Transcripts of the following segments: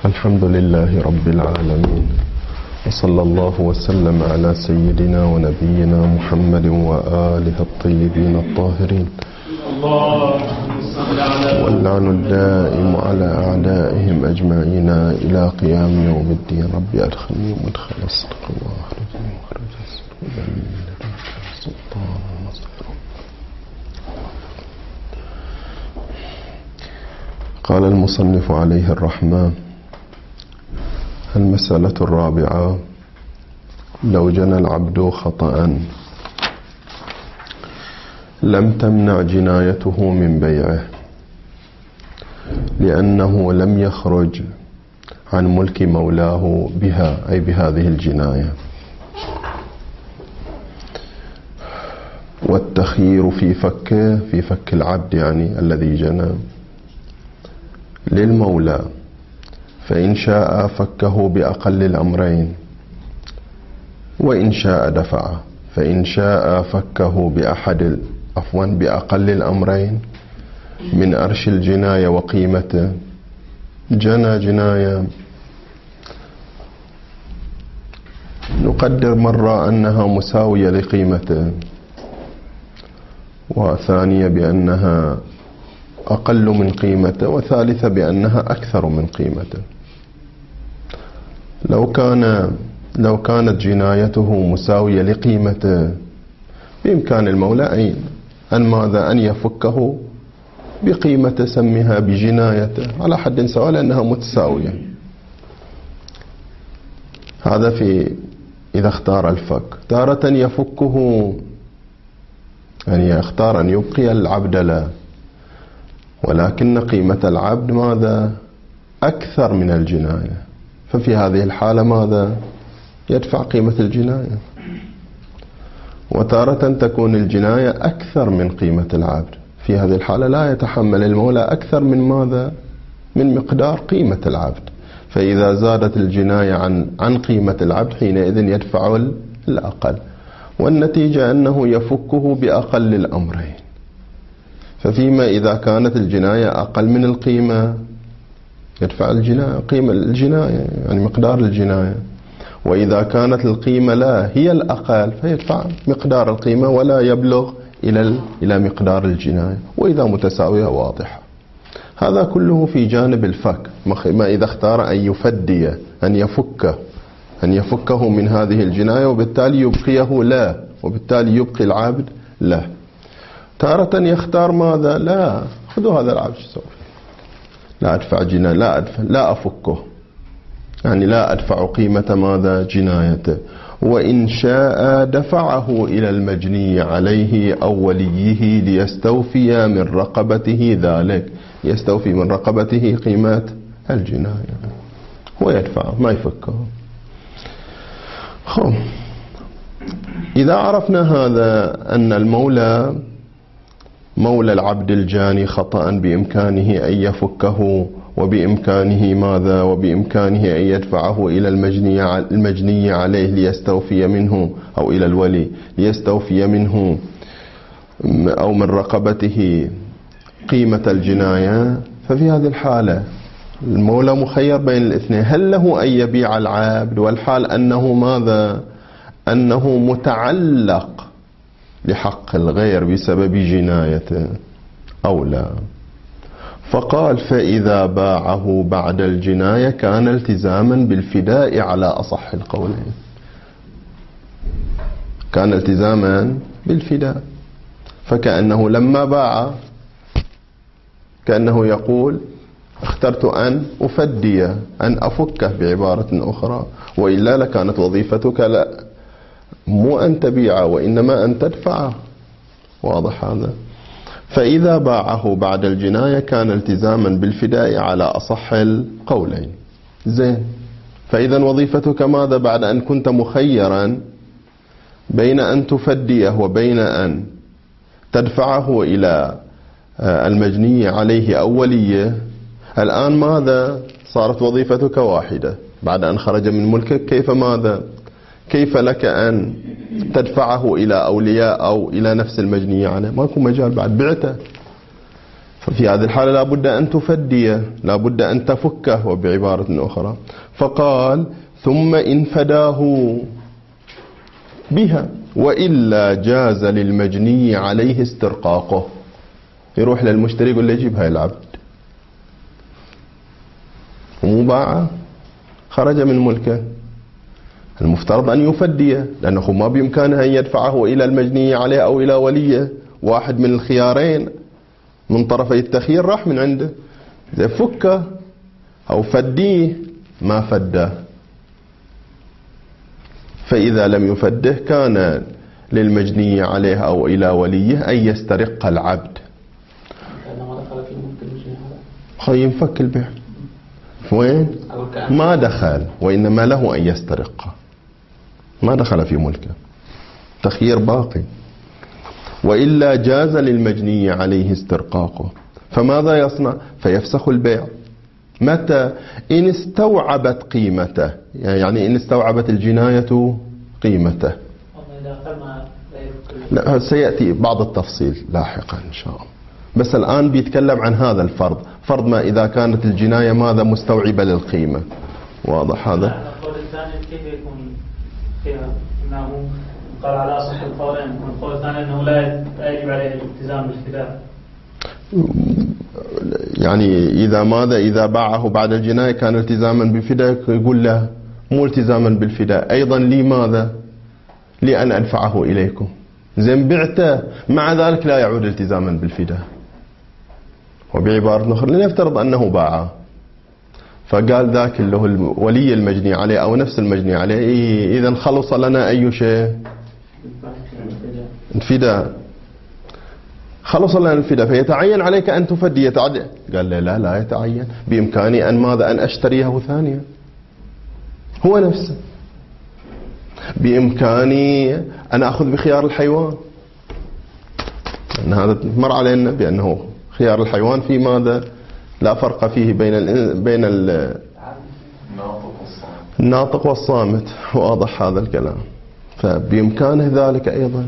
الحمد لله رب العالمين، وصلى الله وسلم على سيدنا ونبينا محمد وآله الطيبين الطاهرين، واللعن الدائم على أعدائهم أجمعين إلى قيام يوم الدين. ربي أدخلني مدخل الصدق وأخرجني مخرج السلطان والنصر. قال المصنف عليه الرحمة: المسألة الرابعة: لو جنى العبد خطأ لم تمنع جنايته من بيعه، لأنه لم يخرج عن ملك مولاه بها، أي بهذه الجناية. والتخيير في فك العبد يعني الذي جنى للمولى، فإن شاء فكه بأقل الأمرين، وإن شاء دفعه. فإن شاء فكه بأقل الأمرين من أرش الجناية وقيمته. جنى جناية نقدر مرة أنها مساوية لقيمته، وثانية بأنها أقل من قيمته، وثالثة بأنها أكثر من قيمته. لو كانت جنايته مساوية لقيمته، بإمكان المولى أن يفكه بقيمة سمها بجنايته على حد سواء، لأنها متساوية. هذا إذا اختار الفك. تارة يفكه يعني يختار أن يبقي العبد له، ولكن قيمة العبد ماذا؟ أكثر من الجناية، ففي هذه الحالة ماذا؟ يدفع قيمة الجناية. وتارة تكون الجناية أكثر من قيمة العبد، في هذه الحالة لا يتحمل المولى أكثر من ماذا؟ من مقدار قيمة العبد. فإذا زادت الجناية عن قيمة العبد، حينئذ يدفع الأقل، والنتيجة أنه يفكه بأقل الأمرين. ففيما إذا كانت الجناية أقل من القيمة يدفع الجناية، قيمة الجناية يعني مقدار الجناية. وإذا كانت القيمة لا هي الأقل فيدفع مقدار القيمة ولا يبلغ إلى مقدار الجناية. وإذا متساوية واضحة. هذا كله في جانب الفك. ما إذا اختار أن يفدي، أن يفكه من هذه الجناية، وبالتالي يبقيه لا، وبالتالي يبقي العبد له. تارة يختار ماذا؟ لا، خذوا هذا العبد، شو سوي؟ لا أدفع جناية، لا أفكه، يعني لا أدفع قيمة ماذا؟ جنايته. وإن شاء دفعه إلى المجني عليه أو وليه ليستوفي من رقبته ذلك، يستوفي من رقبته قيمة الجناية ويدفعه، ما يفكه. إذا عرفنا هذا، أن المولى مولى العبد الجاني خطأ بإمكانه أن يفكه، وبإمكانه ماذا؟ وبإمكانه أن يدفعه إلى المجني عليه ليستوفي منه، أو إلى الولي ليستوفي منه أو من رقبته قيمة الجناية. ففي هذه الحالة المولى مخير بين الاثنين: هل له أن يبيع العبد، والحال أنه ماذا؟ أنه متعلق لحق الغير بسبب جنايته، أو لا؟ فقال: فإذا باعه بعد الجناية كان التزاما بالفداء على أصح القولين. كان التزاما بالفداء، فكأنه لما باع كأنه يقول: اخترت أن أفدي، أن أفكه بعبارة أخرى، وإلا لكانت وظيفتك لا مو أن تبيعه، وإنما أن تدفعه. واضح هذا؟ فإذا باعه بعد الجناية كان التزاما بالفداء على أصح القولين. زين، فإذا وظيفتك ماذا بعد أن كنت مخيرا بين أن تفديه وبين أن تدفعه إلى المجني عليه أو وليه؟ الآن ماذا؟ صارت وظيفتك واحدة بعد أن خرج من ملكك. كيف ماذا؟ كيف لك أن تدفعه إلى أولياء أو إلى نفس المجني عليه؟ ماكو مجال بعد، بعته. ففي هذه الحالة لا بد أن تفديه، لا بد أن تفكه. وبعبارة أخرى فقال ثم إن فداه بها وإلا جاز للمجني عليه استرقاقه. يروح للمشتري يقول له جيب هاي العبد، ومباعه خرج من ملكه، المفترض أن يفديه، لأنه ما بإمكانه أن يدفعه إلى المجني عليه أو إلى وليه. واحد من الخيارين من طرفي التخيير راح من عنده، إذا فكه أو فديه ما فده. فإذا لم يفده كان للمجني عليه أو إلى وليه أن يسترق العبد. ينفك البيع وين؟ ما دخل، وإنما له أن يسترقه، ما دخل في ملكه، تخيير باقي. وإلا جاز للمجني عليه استرقاقه. فماذا يصنع؟ فيفسخ البيع. متى؟ إن استوعبت قيمته، يعني إن استوعبت الجناية قيمته. لا سيأتي بعض التفصيل لاحقا إن شاء الله، بس الآن بيتكلم عن هذا الفرض، فرض ما إذا كانت الجناية ماذا مستوعبة للقيمة. واضح هذا؟ القول الثاني كيف يكون فيها أنه قال على أصح القولين، والقول الثاني أنه لا يجب عليه الالتزام بالفداء. يعني إذا ماذا إذا باعه بعد الجناية كان التزاما بالفداء، يقول له مو التزاما بالفداء أيضا. لماذا؟ لأن أدفعه إليكم. زين بعته، مع ذلك لا يعود التزاما بالفداء. وبعبارة أخرى لنفترض أنه باعه، فقال ذاك اللي هو ولي المجني عليه أو نفس المجني عليه إذا خلص لنا أي شيء؟ الفداء. خلص لنا الفداء، فيتعين عليك أن تفدي. قال لا لا يتعين، بإمكاني أن ماذا؟ أن أشتريه ثانيا هو نفسه، بإمكاني أن أخذ بخيار الحيوان، لأن هذا مر علينا بأنه خيار الحيوان في ماذا؟ لا فرق فيه بين الناطق والصامت. واضح هذا الكلام؟ فبإمكانه ذلك أيضا.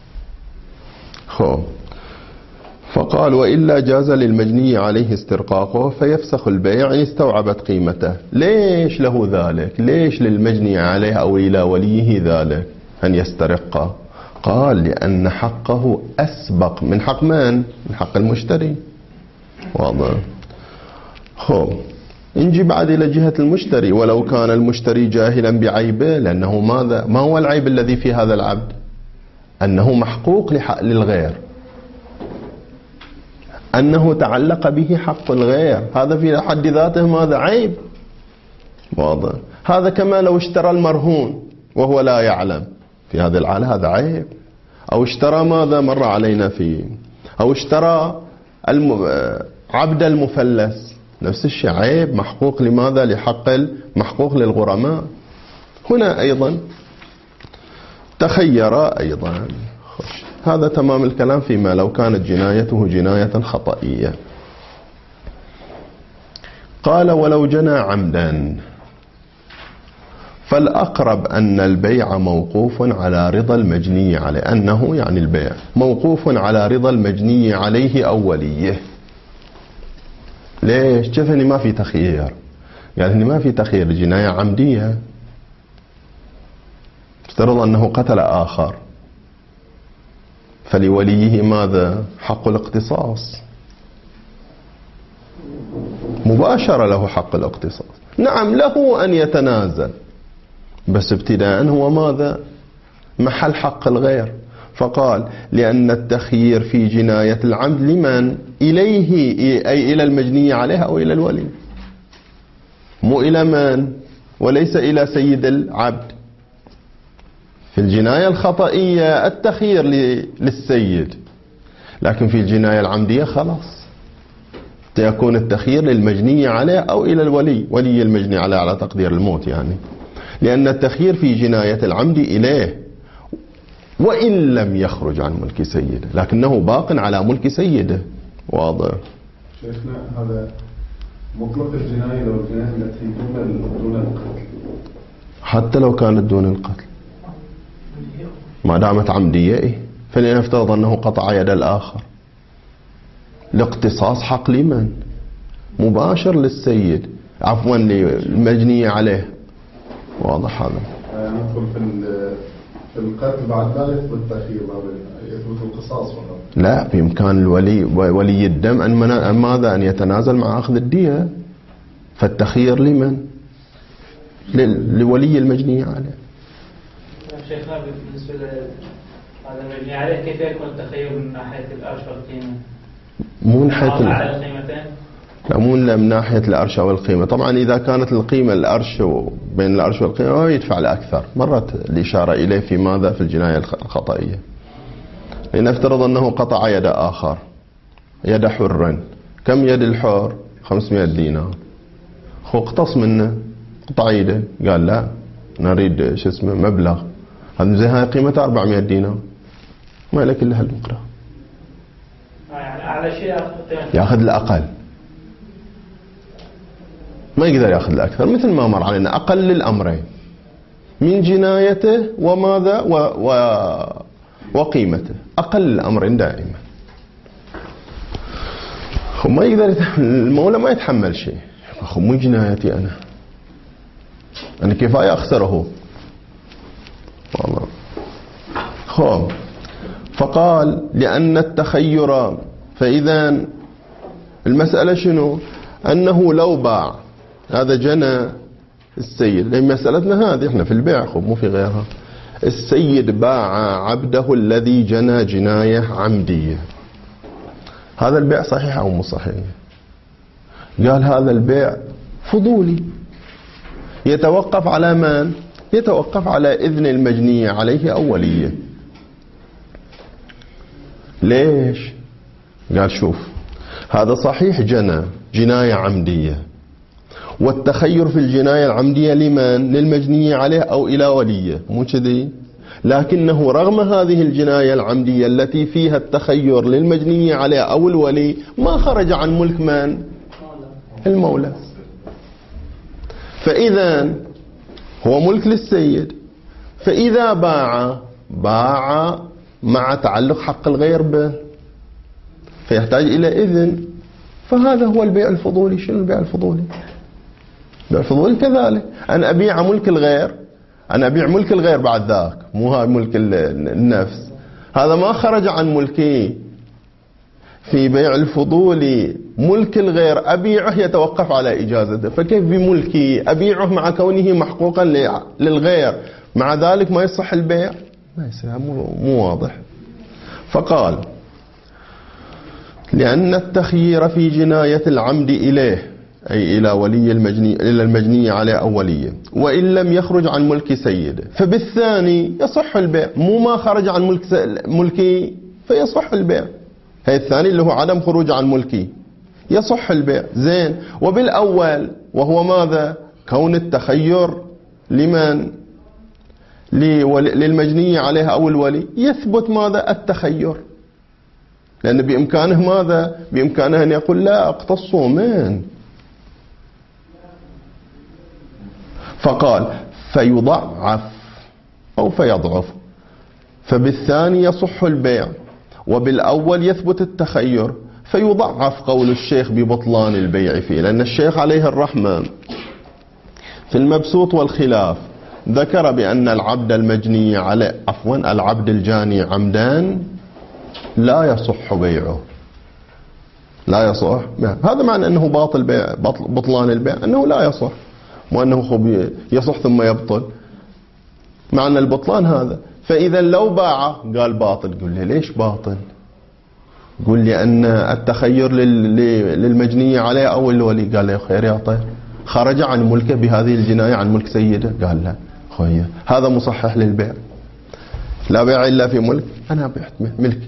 فقال وإلا جاز للمجني عليه استرقاقه فيفسخ البيع إن استوعبت قيمته. ليش له ذلك؟ ليش للمجني عليه أو إلى وليه ذلك أن يسترقه؟ قال لأن حقه أسبق من حق من؟ من حق المشتري. واضح. نجي بعد إلى جهة المشتري. ولو كان المشتري جاهلا بعيبه، لأنه ماذا؟ ما هو العيب الذي في هذا العبد؟ أنه محقوق للغير، أنه تعلق به حق الغير، هذا في حد ذاته ماذا؟ عيب. واضح. هذا كما لو اشترى المرهون وهو لا يعلم، في هذه الحالة هذا عيب. أو اشترى ماذا مر علينا فيه، أو اشترى عبد المفلس، نفس الشيء عيب، محقوق لماذا؟ لحق محقوق للغرماء. هنا أيضا تخير أيضا. هذا تمام الكلام فيما لو كانت جنايته جناية خطئية. قال ولو جنى عمدا فالأقرب أن البيع موقوف على رضا المجني عليه، أنه يعني البيع موقوف على رضا المجني عليه أو وليه. ليش؟ شوف أني ما في تخيير، يعني أني ما في تخيير، جناية عمدية. افترض أنه قتل آخر، فلوليه ماذا؟ حق الاقتصاص، مباشرة له حق الاقتصاص. نعم له أن يتنازل، بس ابتداء هو ماذا؟ محل حق الغير. فقال لأن التخيير في جناية العمد لمن؟ إليه، أي إلى المجني عليه أو إلى الولي، مو إلى من؟ وليس إلى سيد العبد. في الجناية الخطئية التخيير للسيد، لكن في الجناية العمدية خلاص يكون التخيير للمجني عليه أو إلى الولي، ولي المجني عليه على تقدير الموت يعني، لأن التخيير في جناية العمد إليه وإن لم يخرج عن ملك سيده، لكنه باق على ملك سيده. واضح. شيخنا هذا مطلق الجناية لو الجناية التي دون القتل، حتى لو كانت دون القتل ما دامت عمدية، فلنفترض أنه قطع يد الآخر الاقتصاص حق لمن؟ مباشر للسيد، عفوا للمجنية عليه. واضح هذا؟ ندخل في القتل بعد لا يثبت التأخير، يثبت القصاص فقط. لا، بإمكان ولي الدم أن ماذا؟ أن يتنازل مع أخذ الدية. فالتخيير لمن؟ لولي المجنية عليه. شيخنا بالنسبة لهذا المجني عليه كيف يكون التخير من ناحية الأرش والقيمة؟ مو من ناحية على القيمتين؟ لا، مو من ناحية الأرش والقيمة. طبعا إذا كانت القيمة الأرش بين الأرش والقيمة يدفع الأكثر. مرت الإشارة إليه في ماذا؟ في الجناية الخطئية. لنفترض أنه قطع يد آخر، يد حر. كم يد الحر؟ 500 دينار. هو اقتص منه، قطع يده، قال لا نريد مبلغ. هذا زي هاي قيمته 400 دينار، ما لك إلا هالمقدار. يعني أعلى شيء يأخذ الأقل، ما يقدر يأخذ الأكثر. مثل ما مر علينا أقل الأمرين من جنايته وماذا وقيمته، أقل الأمرين دائما. وما يقدر المولى ما يتحمل شيء. أخو مو جنايتي أنا كفاية أخسره والله. خب فقال لأن التخير، فإذا المسألة شنو؟ أنه لو باع، هذا جنى السيد، لأن مسألتنا هذه احنا في البيع، خب مو في غيرها. السيد باع عبده الذي جنى جناية عمدية، هذا البيع صحيح أو مو صحيح؟ قال هذا البيع فضولي، يتوقف على من؟ يتوقف على إذن المجنية عليه أو وليه. ليش؟ قال شوف، هذا صحيح جنى جناية عمدية، والتخير في الجناية العمدية لمن؟ للمجنية عليه أو إلى وليه، مو كذي؟ لكنه رغم هذه الجناية العمدية التي فيها التخير للمجنية عليه أو الولي، ما خرج عن ملك من؟ المولى. فإذا هو ملك للسيد، فإذا باع مع تعلق حق الغير به، فيحتاج إلى إذن. فهذا هو البيع الفضولي. شنو البيع الفضولي؟ البيع الفضولي كذلك أن أبيع ملك الغير، أنا أبيع ملك الغير بعد ذاك، مو هاي ملك النفس، هذا ما خرج عن ملكي. في بيع الفضولي ملك الغير أبيعه يتوقف على إجازته، فكيف بملكي أبيعه مع كونه محقوقا للغير، مع ذلك ما يصح البيع؟ ما يصير، مو واضح. فقال لأن التخيير في جناية العمد إليه، أي إلى ولي إلى المجني عليه أو وليه، وإن لم يخرج عن ملك سيده، فبالثاني يصح البيع. مو ما خرج عن ملكي فيصح البيع. هي الثاني اللي هو عدم خروج عن ملكي، يصح البيع. زين. وبالأول وهو ماذا؟ كون التخير لمن؟ للمجني عليها أو الولي، يثبت ماذا؟ التخير، لأن بإمكانه ماذا؟ بإمكانه أن يقول لا اقتصوا من. فقال فيضعف أو فيضعف، فبالثاني يصح البيع، وبالأول يثبت التخير، فيضعف قول الشيخ ببطلان البيع فيه. لأن الشيخ عليه الرحمة في المبسوط والخلاف ذكر بأن العبد المجني عليه، عفوا العبد الجاني عمدان لا يصح بيعه، لا يصح. هذا معنى أنه باطل بيع، بطلان البيع أنه لا يصح، وأنه يصح ثم يبطل، معنى البطلان هذا. فإذا لو باع قال باطل. قل لي ليش باطل؟ قل لي أن التخير للمجنية عليه أو الولي. قال لي خير يا طير، خرج عن ملكه بهذه الجناية عن ملك سيده. قال لا خويا، هذا مصحح للبيع، لا بيع إلا في ملك، أنا بعت ملكي.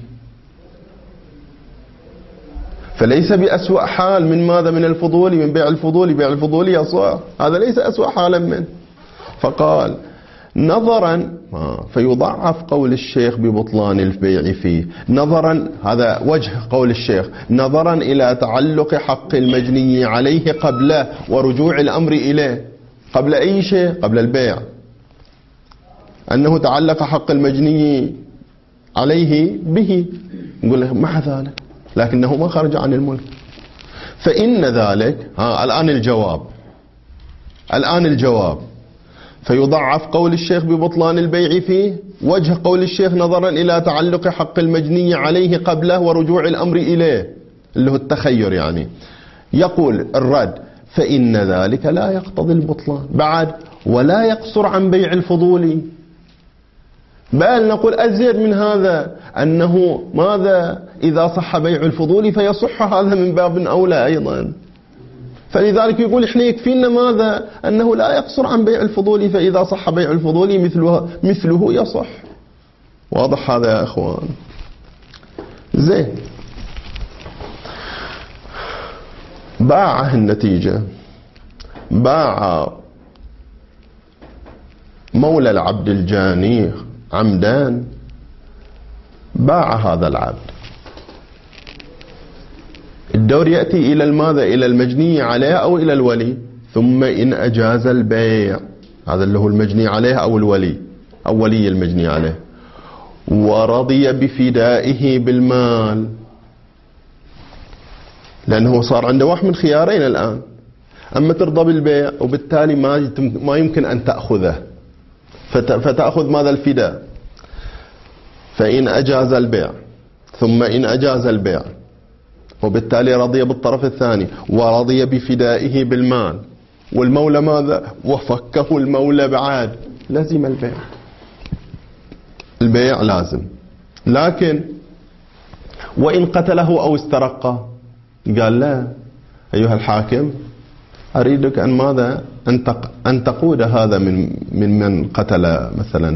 فليس بأسوأ حال من ماذا؟ من الفضولي، من بيع الفضولي. بيع الفضولي يصح، هذا ليس أسوأ حالا منه. فقال نظرا، فيضعف قول الشيخ ببطلان البيع فيه، نظرا، هذا وجه قول الشيخ، نظرا إلى تعلق حق المجني عليه قبله ورجوع الأمر إليه. قبل أي شيء؟ قبل البيع، أنه تعلق حق المجني عليه به. نقول له مع ذلك لكنه ما خرج عن الملك. فإن ذلك الآن الجواب فيضعف قول الشيخ ببطلان البيع فيه. وجه قول الشيخ نظرا إلى تعلق حق المجني عليه قبله ورجوع الأمر إليه اللي هو التخير، يعني يقول الرد فإن ذلك لا يقتضي البطلان بعد ولا يقصر عن بيع الفضولي، بل نقول أزيد من هذا أنه ماذا إذا صح بيع الفضولي فيصح هذا من باب أولى أيضا. فلذلك يقول إحنا يكفينا ماذا أنه لا يقصر عن بيع الفضولي، فإذا صح بيع الفضولي مثله يصح. واضح هذا يا أخوان؟ زين، باعه النتيجة، باع مولى العبد الجاني عمدان، باع هذا العبد. الدور يأتي إلى الماذا؟ إلى المجني عليه أو إلى الولي. ثم إن أجاز البيع، هذا اللي هو المجني عليه أو الولي أو ولي المجني عليه، ورضي بفدائه بالمال، لأنه صار عنده واحد من خيارين الآن: أما ترضى بالبيع وبالتالي ما يمكن أن تأخذه، فتأخذ ماذا؟ الفداء. فإن أجاز البيع، ثم إن أجاز البيع وبالتالي رضي بالطرف الثاني ورضي بفدائه بالمال، والمولى ماذا؟ وفكه المولى بعد، لازم البيع، البيع لازم. لكن وإن قتله أو استرقه، قال لا أيها الحاكم أريدك أن ماذا؟ أن تقود هذا من قتل مثلا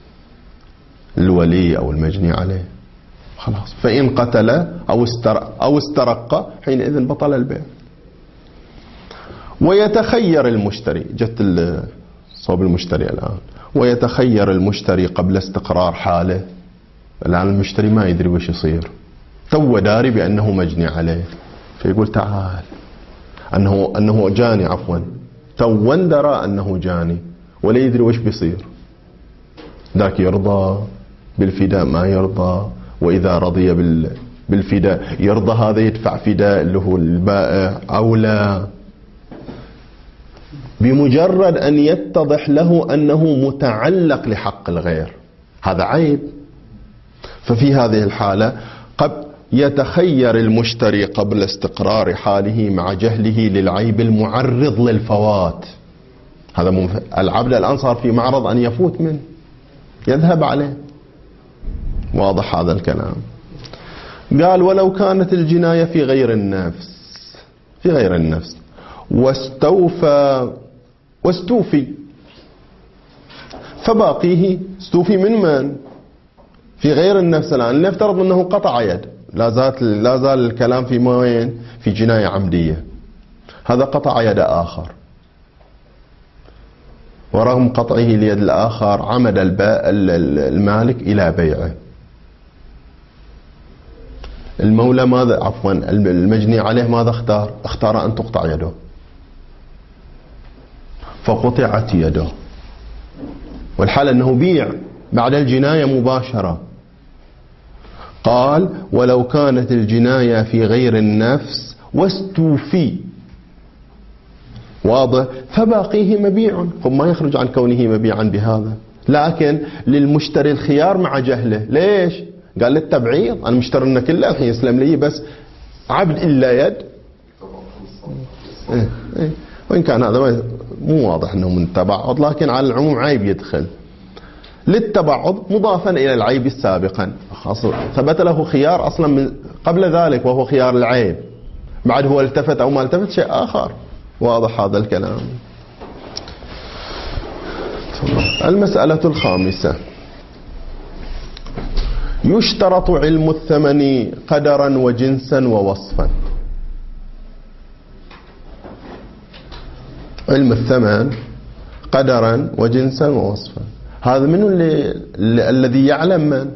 الولي أو المجني عليه، خلاص. فإن قتل أو استرق حينئذ بطل البيع. ويتخير المشتري، جت صوب المشتري الآن، ويتخير المشتري قبل استقرار حاله. الآن المشتري ما يدري وش يصير، تو داري بأنه مجني عليه، فيقول تعال أنه جاني، عفوا تو درى أنه جاني ولا يدري وش بيصير. ذاك يرضى بالفداء ما يرضى، وإذا رضي بالفداء يرضى هذا يدفع فداء اللي هو البائع أو لا. بمجرد أن يتضح له أنه متعلق لحق الغير، هذا عيب. ففي هذه الحالة يتخير المشتري قبل استقرار حاله مع جهله للعيب المعرض للفوات. هذا العبد الآن صار في معرض أن يفوت منه، يذهب عليه. واضح هذا الكلام؟ قال ولو كانت الجناية في غير النفس واستوفي فباقيه استوفي من في غير النفس. الآن نفترض أنه قطع يد، لا زال الكلام في وين؟ في جناية عمدية. هذا قطع يد آخر، ورغم قطعه ليد الآخر عمد المالك إلى بيعه. المولى ماذا؟ عفوا المجني عليه ماذا اختار؟ اختار أن تقطع يده، فقطعت يده، والحال أنه بيع بعد الجناية مباشرة. قال ولو كانت الجناية في غير النفس واستوفي، واضح، فباقيه مبيع، ما يخرج عن كونه مبيعا بهذا. لكن للمشتري الخيار مع جهله. ليش؟ قال للتبعيض، أنا مشتري كله الحين يسلم لي بس عبد إلا يد. وإن كان هذا مو واضح أنه من التبعض، لكن على العموم عيب يدخل للتبعض مضافا إلى العيب السابقا، ثبت له خيار أصلا من قبل ذلك وهو خيار العيب، بعد هو التفت أو ما التفت شيء آخر. واضح هذا الكلام؟ المسألة الخامسة: يشترط علم الثمن قدرا وجنسا ووصفا. علم الثمن قدرا وجنسا ووصفا، هذا منه الذي يعلم؟ من؟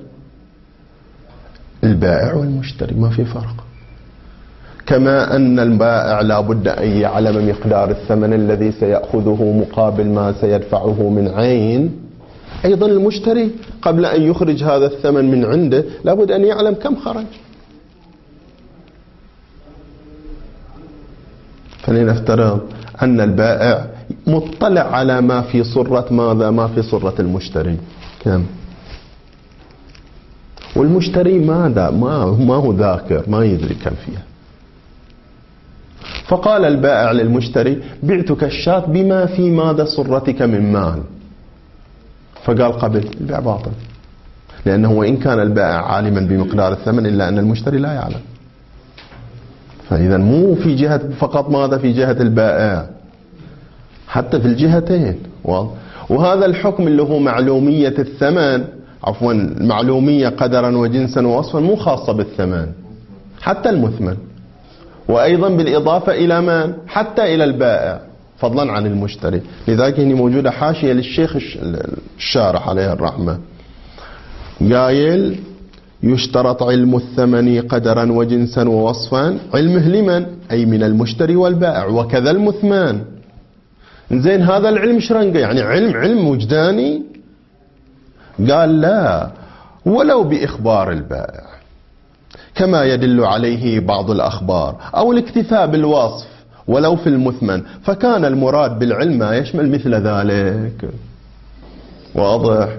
البائع والمشتري، ما في فرق. كما أن البائع لا بد أن يعلم مقدار الثمن الذي سيأخذه مقابل ما سيدفعه من عين، أيضا المشتري قبل أن يخرج هذا الثمن من عنده لا بد أن يعلم كم خرج. فلنفترض أن البائع مطلع على ما في صرة ماذا؟ ما في صرة المشتري كم؟ والمشتري ماذا؟ ما هو ذاكر، ما يدري كم فيها. فقال البائع للمشتري: بعتك الشاة بما في ماذا صرتك من مال. فقال: قبل. البيع باطل، لأنه وإن كان البائع عالما بمقدار الثمن إلا أن المشتري لا يعلم. فإذا مو في جهة فقط ماذا، في جهة البائع، حتى في الجهتين. وهذا الحكم اللي هو معلومية الثمن، عفوا معلومية قدرا وجنسا ووصفا، مو خاصة بالثمن، حتى المثمن، وأيضا بالإضافة إلى من؟ حتى إلى البائع، فضلا عن المشتري. لذلك هنا موجودة حاشية للشيخ الشارح عليه الرحمة، قايل: يشترط علم الثمن قدرا وجنسا ووصفا، علمه لمن؟ أي من المشتري والبائع، وكذا المثمان. زين، هذا العلم شرنقه، يعني علم وجداني؟ قال: لا، ولو بإخبار البائع كما يدل عليه بعض الأخبار، أو الاكتفاء بالوصف ولو في المثمن، فكان المراد بالعلم ما يشمل مثل ذلك. واضح؟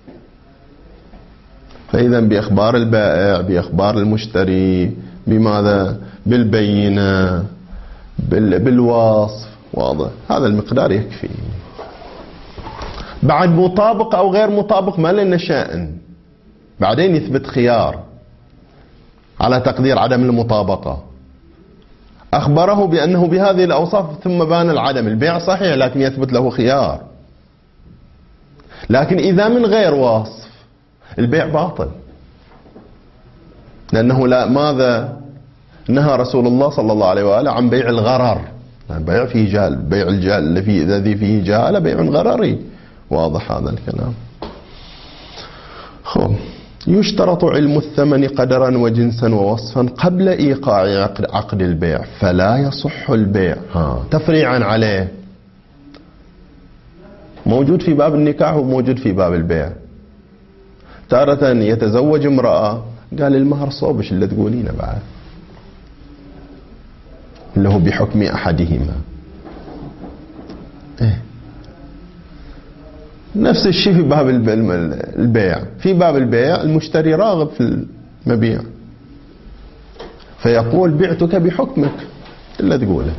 فإذا بإخبار البائع، بإخبار المشتري، بماذا؟ بالبينة، بالوصف. واضح؟ هذا المقدار يكفي. بعد مطابق أو غير مطابق ما لنا شأن، بعدين يثبت خيار على تقدير عدم المطابقة. أخبره بأنه بهذه الأوصاف ثم بان العدم، البيع صحيح لكن يثبت له خيار. لكن إذا من غير وصف البيع باطل، لأنه لا، ماذا نهى رسول الله صلى الله عليه وآله عن بيع الغرر، بيع فيه جهل، بيع الجهل الذي فيه جهالة بيع غرري. واضح هذا الكلام؟ خب، يشترط علم الثمن قدرا وجنسا ووصفا قبل إيقاع عقد البيع فلا يصح البيع. تفريعا عليه، موجود في باب النكاح وموجود في باب البيع. تارة يتزوج امرأة، قال: المهر صوبش اللي تقولينه بعد، اللي هو بحكم أحدهما. نفس الشيء في باب البيع. في باب البيع المشتري راغب في المبيع، فيقول: بعتك بحكمك اللي تقوله.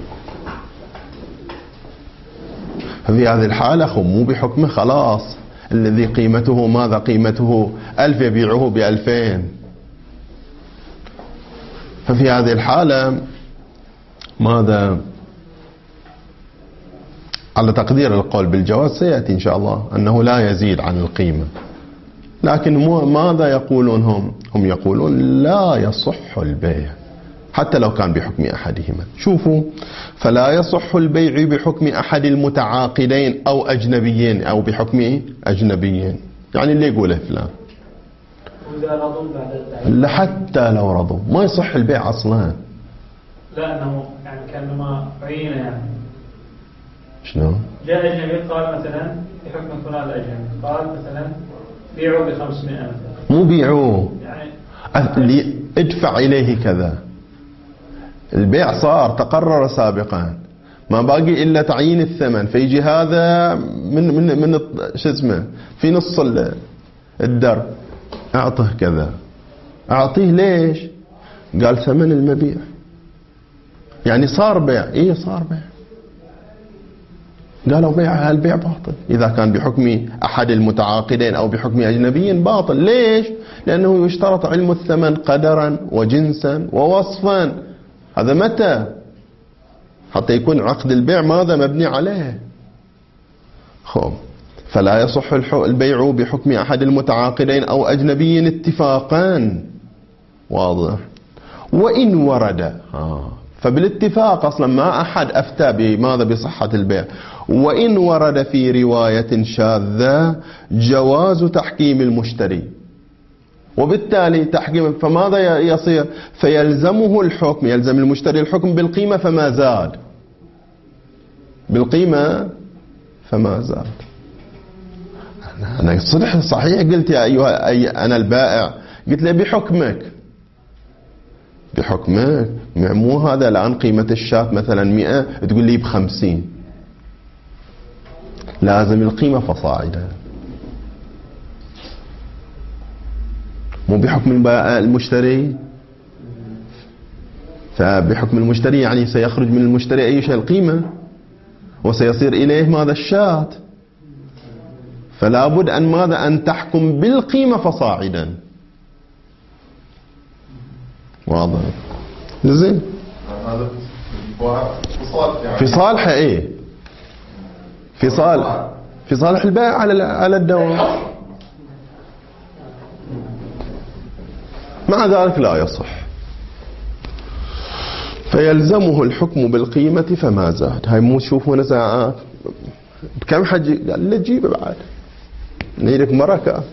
ففي هذه الحالة مو بحكمه، خلاص، الذي قيمته ماذا؟ قيمته 1000 يبيعه ب2000. ففي هذه الحالة ماذا؟ على تقدير القول بالجواز سيأتي إن شاء الله أنه لا يزيد عن القيمة. لكن ماذا يقولون هم يقولون لا يصح البيع حتى لو كان بحكم أحدهما. شوفوا: فلا يصح البيع بحكم أحد المتعاقدين أو أجنبيين، أو بحكم أجنبيين، يعني اللي يقوله فلان، حتى لو رضوا ما يصح البيع أصلا. لا، أنه يعني كأنما عينة، يعني شنو؟ جاء أجنبي قال مثلا بحكم فلان الأجنبي، قال مثلا بيعوا ب500 مثلا، مو بيعوه، يعني ادفع إليه كذا. البيع صار تقرر سابقا، ما باقي إلا تعيين الثمن. فيجي هذا من شو اسمه في نص الدرب، أعطه كذا. أعطيه ليش؟ قال: ثمن المبيع. يعني صار بيع. صار بيع. قالوا بيع، البيع باطل إذا كان بحكم أحد المتعاقدين أو بحكم أجنبي، باطل. ليش؟ لأنه يشترط علم الثمن قدرا وجنسا ووصفا. هذا متى؟ حتى يكون عقد البيع ماذا؟ مبني عليه. خب، فلا يصح البيع بحكم أحد المتعاقدين أو أجنبي اتفاقا. واضح؟ وإن ورد، فبالاتفاق أصلا ما أحد أفتى بماذا؟ بصحة البيع. وإن ورد في رواية شاذة جواز تحكيم المشتري، وبالتالي تحكيم، فماذا يصير؟ فيلزمه الحكم، يلزم المشتري الحكم بالقيمة فما زاد، بالقيمة فما زاد. أنا صحيح قلت يا أيها أنا البائع، قلت له بحكمك، مو هذا الآن قيمة الشاة مثلا 100 تقول لي ب50، لازم القيمة فصاعدا، مو بحكم المشتري. فبحكم المشتري يعني سيخرج من المشتري أي شيء القيمة، وسيصير إليه ماذا الشاة، فلا بد أن ماذا أن تحكم بالقيمة فصاعدا. واضح؟ زين. هذا في صالحه ايه، في صالح البائع على الدوام، مع ذلك لا يصح. فيلزمه الحكم بالقيمة فما زاد. هاي مو تشوفون ساعات بكم حجي قال لا تجيبه بعد نيلك مركة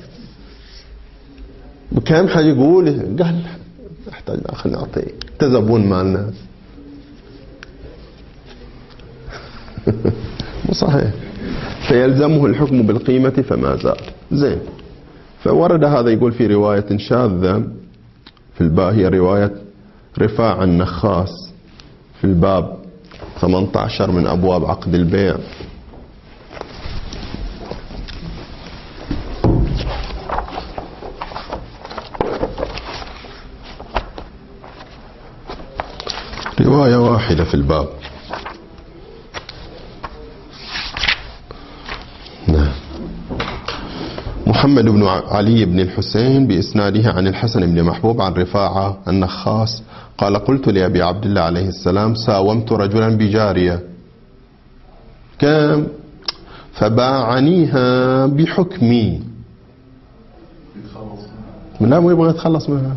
بكم حجي يقول قال احتاج اخر نعطيه تزبون مالنا. مو صحيح. فيلزمه الحكم بالقيمة فما زاد. زين. فورد هذا يقول في رواية شاذة في الباب، هي رواية رفاع النخاس في الباب 18 من أبواب عقد البيع. رواية واحدة في الباب. نعم. محمد بن علي بن الحسين بإسناده عن الحسن بن محبوب عن رفاعة النخاس قال قلت لأبي عبد الله عليه السلام ساومت رجلا بجارية كم فباعنيها بحكمي. لا مو يبغى يتخلص منها،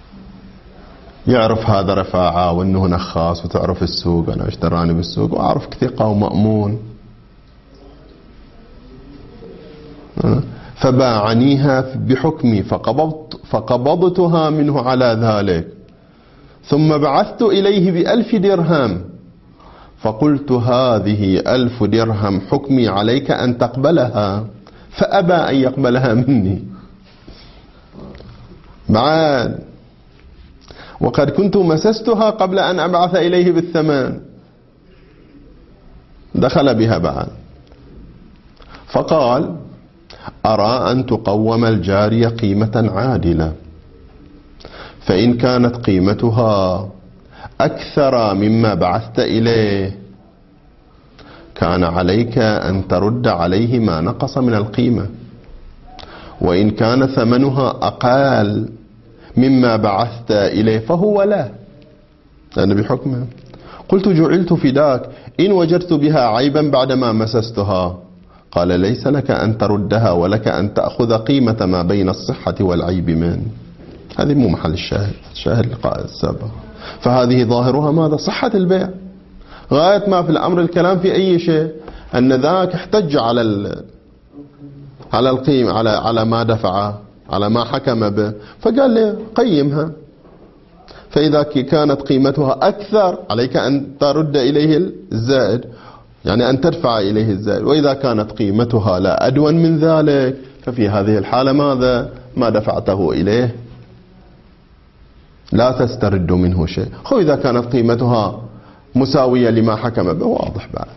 يعرف هذا رفاعة وانه نخاس وتعرف السوق، انا اشتراني بالسوق واعرف ثقة ومأمون. فباعنيها بحكمي فقبضتها منه على ذلك، ثم بعثت إليه ب1000 درهم فقلت هذه 1000 درهم حكمي عليك أن تقبلها، فأبى أن يقبلها مني بعد، وقد كنت مسستها قبل أن أبعث إليه بالثمن، دخل بها بعد. فقال أرى أن تقوم الجارية قيمة عادلة، فإن كانت قيمتها أكثر مما بعثت إليه كان عليك أن ترد عليه ما نقص من القيمة، وإن كان ثمنها أقل مما بعثت إليه فهو لا، لأن بحكمه. قلت جعلت فداك إن وجدت بها عيبا بعدما مسستها. قال ليس لك أن تردها ولك أن تأخذ قيمة ما بين الصحة والعيب منه. هذه مو محل الشاهد اللقاء السابق. فهذه ظاهرها ماذا؟ صحة البيع، غاية ما في الأمر الكلام في أي شيء أن ذاك احتج على القيمة، على ما دفع، على ما حكم به، فقال لي قيمها، فإذا كانت قيمتها أكثر عليك أن ترد إليه الزائد، يعني أن تدفع إليه الزائد، وإذا كانت قيمتها لا أدون من ذلك ففي هذه الحالة ماذا؟ ما دفعته إليه لا تسترد منه شيء. إذا كانت قيمتها مساوية لما حكم به واضح بعد،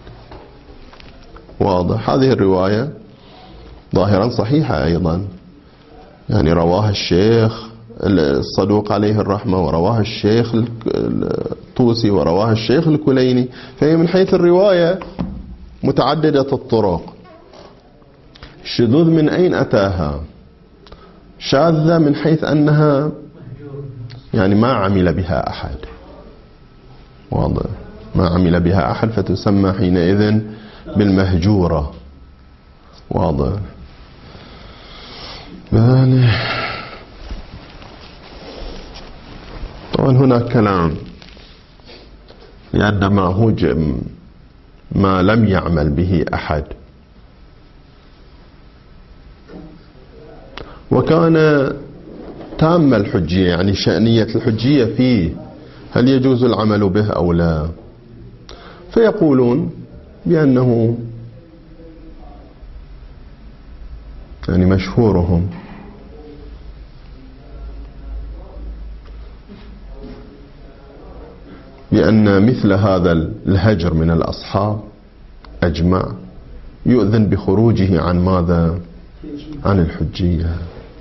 واضح. هذه الرواية ظاهرا صحيحة أيضا، يعني رواها الشيخ الصدوق عليه الرحمة، ورواها الشيخ الطوسي، ورواها الشيخ الكليني، فهي من حيث الرواية متعددة الطرق. الشذوذ من أين أتاها؟ شاذة من حيث أنها يعني ما عمل بها أحد، واضح، ما عمل بها أحد فتسمى حينئذ بالمهجورة، واضح. طبعا هناك كلام لأن ما هو ما لم يعمل به أحد، وكان تام الحجية، يعني شأنية الحجية فيه، هل يجوز العمل به أو لا؟ فيقولون بأنه يعني مشهورهم بأن مثل هذا الهجر من الأصحاب أجمع يؤذن بخروجه عن ماذا؟ عن الحجية،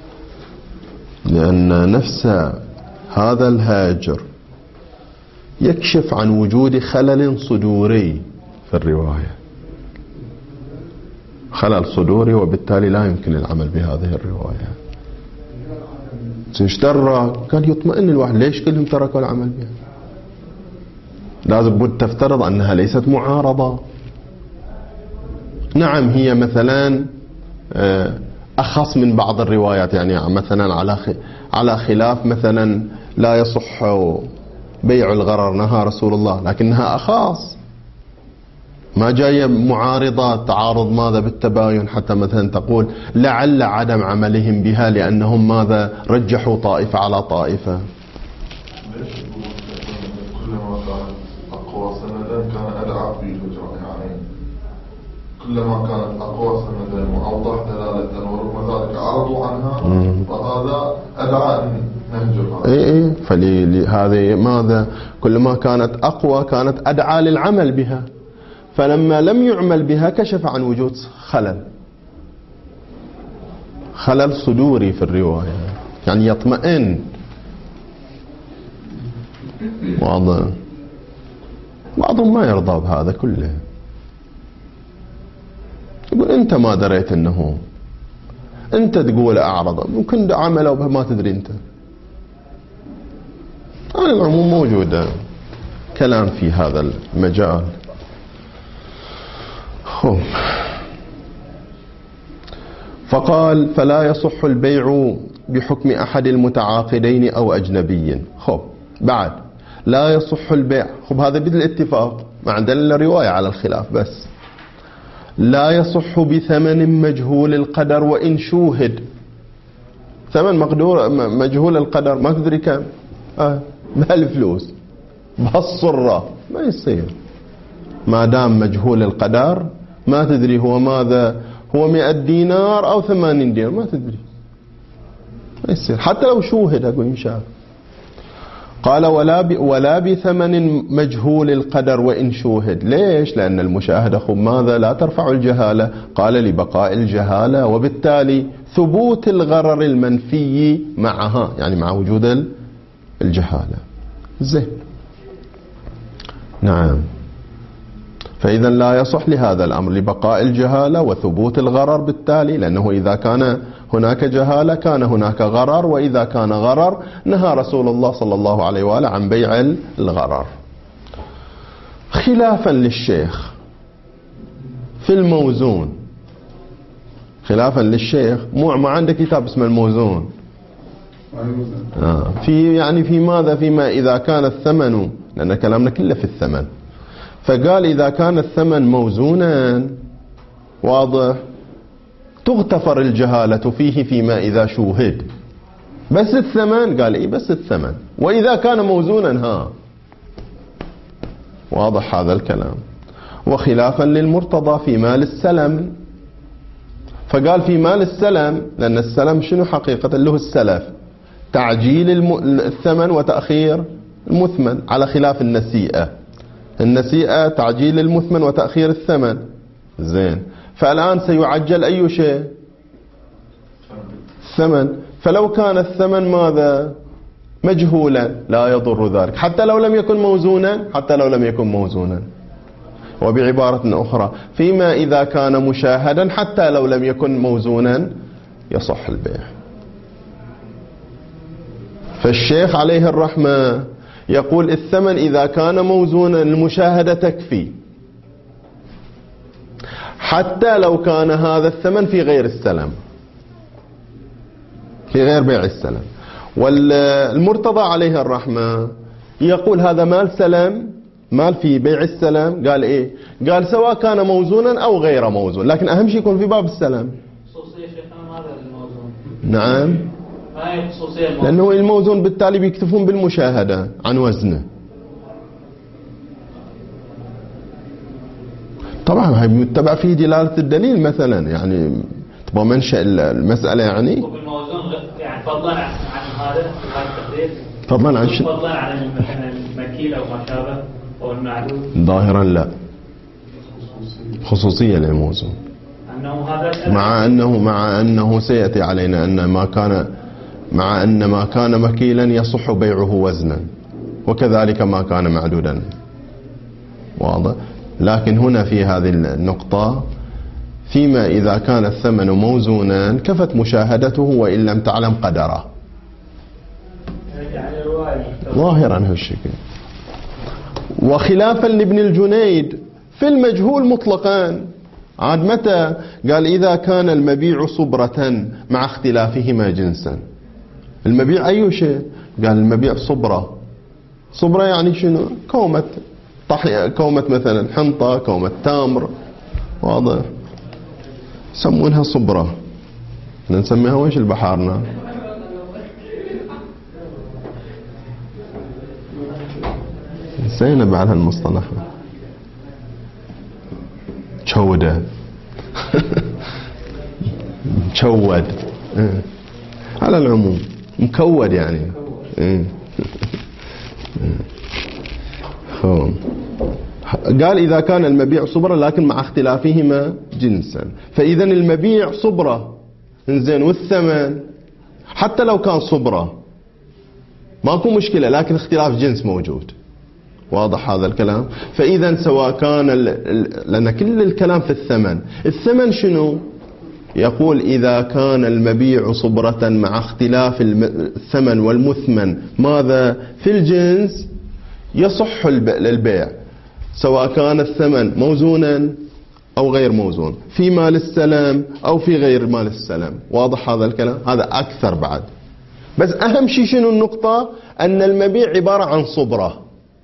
لأن نفس هذا الهاجر يكشف عن وجود خلل صدوري في الرواية، خلل صدوري، وبالتالي لا يمكن العمل بهذه الرواية. ايش درى؟ قال يطمئن الواحد، ليش كلهم تركوا العمل بها؟ لازم تفترض أنها ليست معارضة. نعم هي مثلا أخص من بعض الروايات، يعني مثلا على خلاف مثلا لا يصح بيع الغرر نهى رسول الله، لكنها أخاص، ما جاية معارضة تعارض ماذا بالتباين، حتى مثلا تقول لعل عدم عملهم بها لأنهم ماذا رجحوا طائفة على طائفة. ليش كلما كانت أقوى سندا كان أدعى في الهجرة؟ يعني كلما كانت أقوى سندا وأوضح دلالة ورغم ذلك أعرضوا عنها، وهذا أدعى أن نهجرها. إيه فلهذه ماذا كلما كانت أقوى كانت أدعى للعمل بها، فلما لم يعمل بها كشف عن وجود خلل صدوري في الرواية، يعني يطمئن. بعضهم ما يرضى بهذا كله، يقول أنت ما دريت أنه أنت تقول أعرض، ممكن عملوا به ما تدري أنت. على العموم موجودة كلام في هذا المجال. فقال فلا يصح البيع بحكم أحد المتعاقدين أو أجنبي. بعد لا يصح البيع، هذا بالاتفاق، ما عندنا رواية على الخلاف، بس لا يصح بثمن مجهول القدر وإن شوهد. ثمن مجهول القدر ما تدري كم، بهالفلوس بهالصرة ما يصير، ما دام مجهول القدر ما تدري هو ماذا، هو 100 دينار أو 80 دينار ما تدري، ما يصير حتى لو شوهد. أقول إن شاء الله. قال ولا بثمن مجهول القدر وإن شوهد. ليش؟ لأن المشاهدة ماذا لا ترفع الجهالة، قال لبقاء الجهالة، وبالتالي ثبوت الغرر المنفي معها، يعني مع وجود الجهالة. زين، نعم. فإذا لا يصح لهذا الأمر لبقاء الجهالة وثبوت الغرر، بالتالي لأنه إذا كان هناك جهالة كان هناك غرر، وإذا كان غرر نهى رسول الله صلى الله عليه وآله عن بيع الغرر. خلافا للشيخ في الموزون، خلافا للشيخ ما عنده كتاب اسمه الموزون، في يعني في ماذا، فيما إذا كان الثمن، لأن كلامنا كله في الثمن، فقال إذا كان الثمن موزونا واضح تغتفر الجهالة فيه فيما إذا شوهد. بس الثمن، قال إيه بس الثمن، وإذا كان موزونا واضح هذا الكلام. وخلافا للمرتضى في مال السلم، فقال في مال السلم، لأن السلم شنو حقيقة له السلف، تعجيل الثمن وتأخير المثمن، على خلاف النسيئة. النسيئة تعجيل المثمن وتأخير الثمن. زين، فالآن سيعجل أي شيء؟ الثمن. فلو كان الثمن ماذا مجهولا لا يضر ذلك، حتى لو لم يكن موزونا، حتى لو لم يكن موزونا. وبعبارة أخرى فيما إذا كان مشاهدا حتى لو لم يكن موزونا يصح البيع. فالشيخ عليه الرحمة يقول الثمن إذا كان موزونا المشاهدة تكفي، حتى لو كان هذا الثمن في غير السلم، في غير بيع السلم. والمرتضى عليه الرحمة يقول هذا مال سلم، مال في بيع السلم. قال إيه؟ قال سواء كان موزونا أو غير موزون، لكن أهم شيء يكون في باب السلم. خصوصية شيخنا ماذا الموزون؟ نعم، ما هي خصوصية الموزون؟ لأنه الموزون بالتالي بيكتفون بالمشاهدة عن وزنه. طبعا هي متبع فيه دلالة الدليل مثلا، يعني تبغى منشأ المسألة يعني. وبالموزون يعني فضلا عن هذا التقدير، فضلا عن فضلا عن مثلا المكيال المكيل أو ما شابه أو المعدود؟ ظاهرا لا، خصوصية للموزون، أنه هذا مع أنه سيأتي علينا أن ما كان مكيلا يصح بيعه وزنا، وكذلك ما كان معدودا، واضح. لكن هنا في هذه النقطة، فيما إذا كان الثمن موزونا كفت مشاهدته وإن لم تعلم قدره، ظاهرا هالشكل. وخلافا لابن الجنيد في المجهول مطلقا، عاد متى قال؟ إذا كان المبيع صبرة مع اختلافهما جنسا. المبيع أي شيء؟ قال المبيع صبرة. صبرة يعني شنو؟ كومة مثلا حنطة، كومة تمر، واضح، يسمونها صبرة. نسميها ويش البحارنا؟ نسينا بعد هالمصطلح. تشودة مشود، على العموم مكود يعني. قال إذا كان المبيع صبرة لكن مع اختلافهما جنسا، فإذا المبيع صبرة إنزين، والثمن حتى لو كان صبرة ماكو مشكلة، لكن اختلاف جنس موجود، واضح هذا الكلام. فإذا سواء كان لأن كل الكلام في الثمن شنو؟ يقول إذا كان المبيع صبرة مع اختلاف الثمن والمثمن ماذا في الجنس يصح البيع، سواء كان الثمن موزونا أو غير موزون، في مال السلام أو في غير مال السلام، واضح هذا الكلام. هذا أكثر بعد، بس أهم شيء شنو النقطة؟ أن المبيع عبارة عن صبرة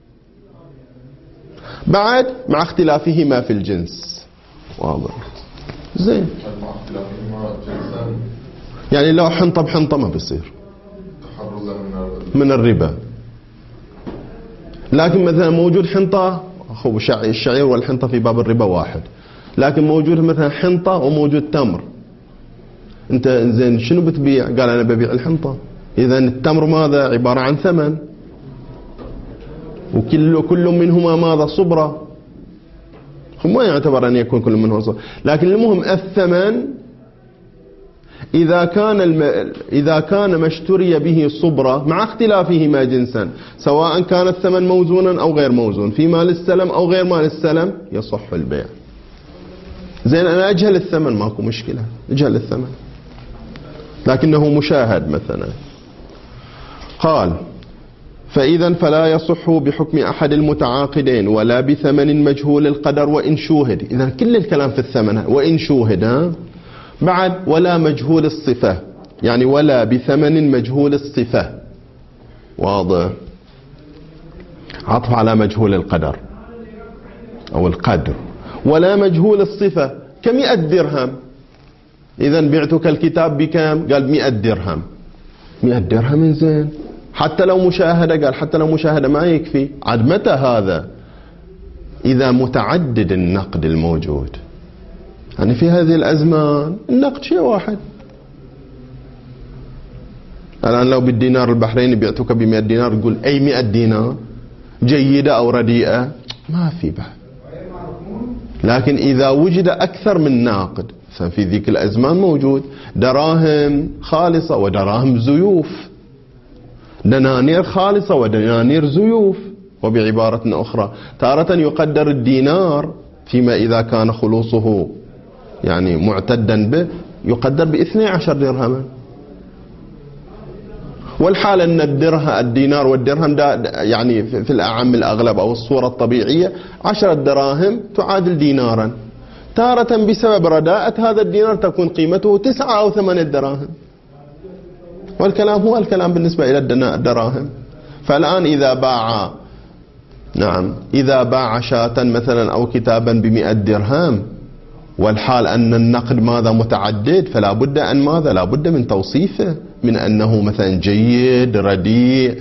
بعد مع اختلافهما في الجنس، واضح زين. يعني لو حنطة بحنطة ما بيصير من الربا، لكن مثلا موجود حنطة، أخو الشعير والحنطة في باب الربا واحد، لكن موجود مثلا حنطة وموجود تمر، انت زين شنو بتبيع؟ قال انا ببيع الحنطة. اذا التمر ماذا؟ عبارة عن ثمن، وكل منهما ماذا؟ صبرة. ما يعتبر أن يكون كل منهما صبرة، لكن المهم الثمن إذا كان ما اشتري به صبرة مع اختلافهما جنسا، سواء كان الثمن موزونا أو غير موزون، في مال السلم أو غير مال السلم، يصح البيع. زين أنا أجهل الثمن ماكو مشكلة، أجهل الثمن لكنه مشاهد مثلا. قال فإذا فلا يصح بحكم أحد المتعاقدين ولا بثمن مجهول القدر وإن شوهد. إذا كل الكلام في الثمن وإن شوهد، بعد ولا مجهول الصفة، يعني ولا بثمن مجهول الصفة، واضح، عطف على مجهول القدر أو القدر. ولا مجهول الصفة ك100 درهم. إذا بعتك الكتاب بكم؟ قال 100 درهم. 100 درهم زين، حتى لو مشاهدة، قال حتى لو مشاهدة ما يكفي. عاد متى هذا؟ إذا متعدد النقد الموجود، يعني في هذه الأزمان النقد شيء واحد. الآن لو بالدينار البحريني بعتك ب100 دينار، يقول أي 100 دينار جيدة أو رديئة ما في بعد. لكن إذا وجد أكثر من ناقد، ففي ذيك الأزمان موجود دراهم خالصة ودراهم زيوف، دنانير خالصة ودنانير زيوف. وبعبارة أخرى تارة يقدر الدينار فيما إذا كان خلوصه يعني معتدا به يقدر ب12 درهما، والحال أن الدينار والدرهم يعني في الأعم الأغلب أو الصورة الطبيعية 10 دراهم تعادل دينارا. تارة بسبب رداءة هذا الدينار تكون قيمته 9 أو 8 دراهم، والكلام هو الكلام بالنسبة إلى الدراهم. فالآن إذا باع شاة مثلا أو كتابا ب100 درهم، والحال أن النقد ماذا؟ متعدد، فلا بد أن ماذا؟ لا بد من توصيفه، من أنه مثلا جيد رديء.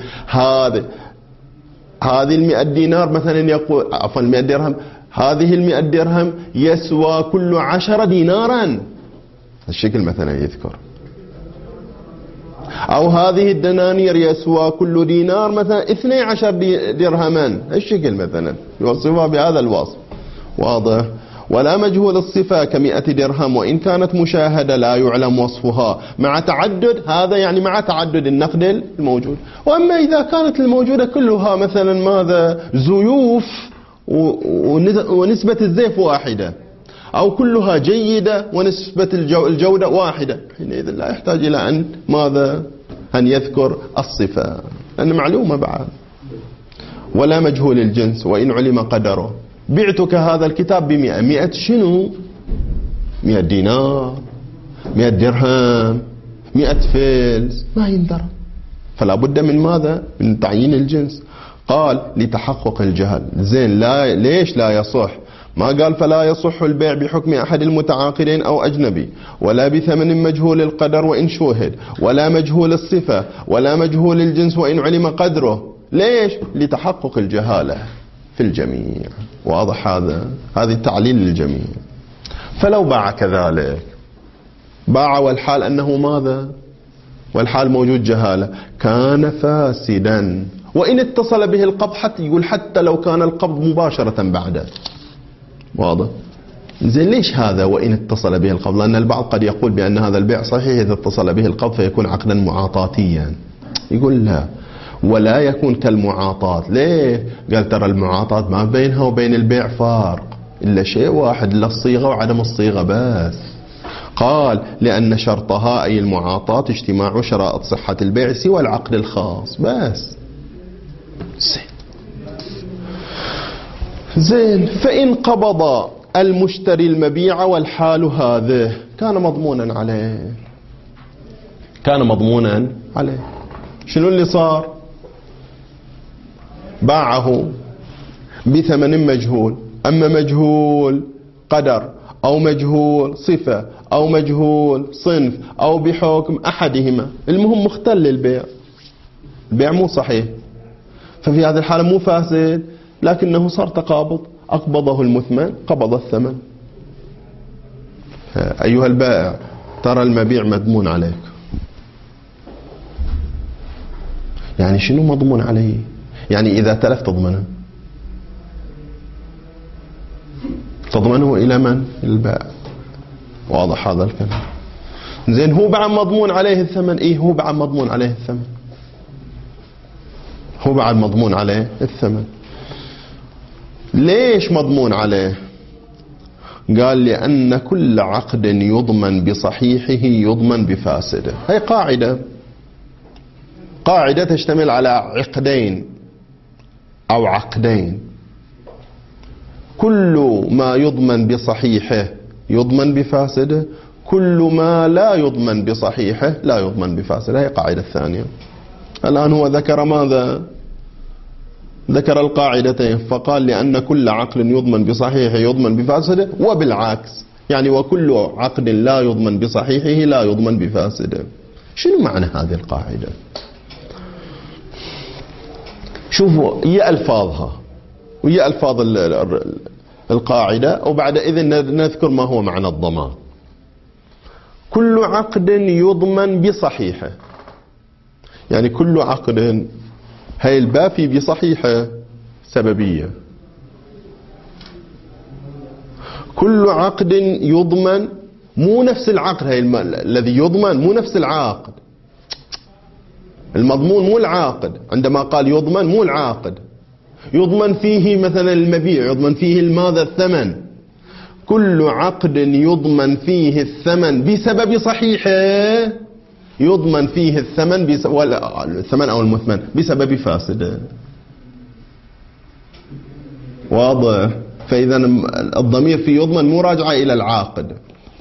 هذه 100 دينار مثلا يقول، عفوا 100 درهم، هذه 100 درهم يسوى كل 10 دينارا، الشكل مثلا يذكر. أو هذه الدنانير يسوى كل دينار مثلا 12 درهما، الشكل مثلا يوصفها بهذا الوصف، واضح. ولا مجهول الصفة ك100 درهم وإن كانت مشاهدة لا يعلم وصفها مع تعدد، هذا يعني مع تعدد النقد الموجود. وأما إذا كانت الموجودة كلها مثلا ماذا زيوف ونسبة الزيف واحدة، أو كلها جيدة ونسبة الجودة واحدة، حينئذ لا يحتاج إلى أن ماذا أن يذكر الصفة، لأن معلومة بعد. ولا مجهول الجنس وإن علم قدره، بعتك هذا الكتاب ب100، 100 شنو؟ 100 دينار، 100 درهم، 100 فلس، ما يندرى. فلا بد من ماذا؟ من تعيين الجنس. قال لتحقق الجهل. زين، لا ليش لا يصح؟ ما قال فلا يصح البيع بحكم أحد المتعاقدين أو أجنبي، ولا بثمن مجهول القدر وإن شوهد، ولا مجهول الصفة، ولا مجهول الجنس وإن علم قدره. ليش؟ لتحقق الجهالة في الجميع. واضح هذا؟ هذه التعليل للجميع. فلو باع كذلك، باع والحال أنه ماذا؟ والحال موجود جهالة، كان فاسدا. وإن اتصل به القبض، حتى يقول حتى لو كان القبض مباشرة بعده. واضح؟ زين، ليش هذا وإن اتصل به القبض؟ لأن البعض قد يقول بأن هذا البيع صحيح إذا اتصل به القبض فيكون عقدا معاطاتيا. يقول لا، ولا يكون كالمعاطاة. ليه؟ قال ترى المعاطاة ما بينها وبين البيع فارق إلا شيء واحد، إلا الصيغة وعدم الصيغة بس. قال لأن شرطها أي المعاطاة اجتماع شرائط صحة البيع سوى العقد الخاص بس. زين، فإن قبض المشتري المبيع والحال هذه كان مضمونا عليه، كان مضمونا عليه. شنو اللي صار؟ باعه بثمن مجهول، أما مجهول قدر أو مجهول صفة أو مجهول صنف أو بحكم أحدهما، المهم مختل البيع، البيع مو صحيح. ففي هذه الحالة مو فاسد، لكنه صار تقابض، أقبضه المثمن قبض الثمن. أيها البائع، ترى المبيع مضمون عليك. يعني شنو مضمون عليه؟ يعني إذا تلف تضمنه، تضمنه إلى من؟ البائع. واضح هذا الكلام؟ زين، هو بعد مضمون عليه الثمن. إيه، هو بعد مضمون عليه الثمن، هو بعد مضمون عليه الثمن. ليش مضمون عليه؟ قال لأن كل عقد يضمن بصحيحه يضمن بفاسده. هي قاعدة تشتمل على عقدين أو عقدين. كل ما يضمن بصحيحه يضمن بفاسده، كل ما لا يضمن بصحيحه لا يضمن بفاسده. هي القاعدة الثانية. الآن هو ذكر ماذا؟ ذكر القاعدتين، فقال لأن كل عقد يضمن بصحيحه يضمن بفاسده، وبالعكس يعني وكل عقد لا يضمن بصحيحه لا يضمن بفاسده. شنو معنى هذه القاعدة؟ شوفوا، هي ألفاظها وهي ألفاظ القاعدة، وبعد إذن نذكر ما هو معنى الضمان. كل عقد يضمن بصحيحه، يعني كل عقد، هاي الباء في بصحيحه سببية. كل عقد يضمن، مو نفس العقد، هاي الذي يضمن مو نفس العاقد. المضمون مو العاقد، عندما قال يضمن مو العاقد، يضمن فيه مثلا المبيع، يضمن فيه ماذا؟ الثمن. كل عقد يضمن فيه الثمن بسبب صحيحه يضمن فيه الثمن الثمن أو المثمن بسبب فاسده. واضح؟ فإذا الضمير في يضمن مو راجعة إلى العاقد.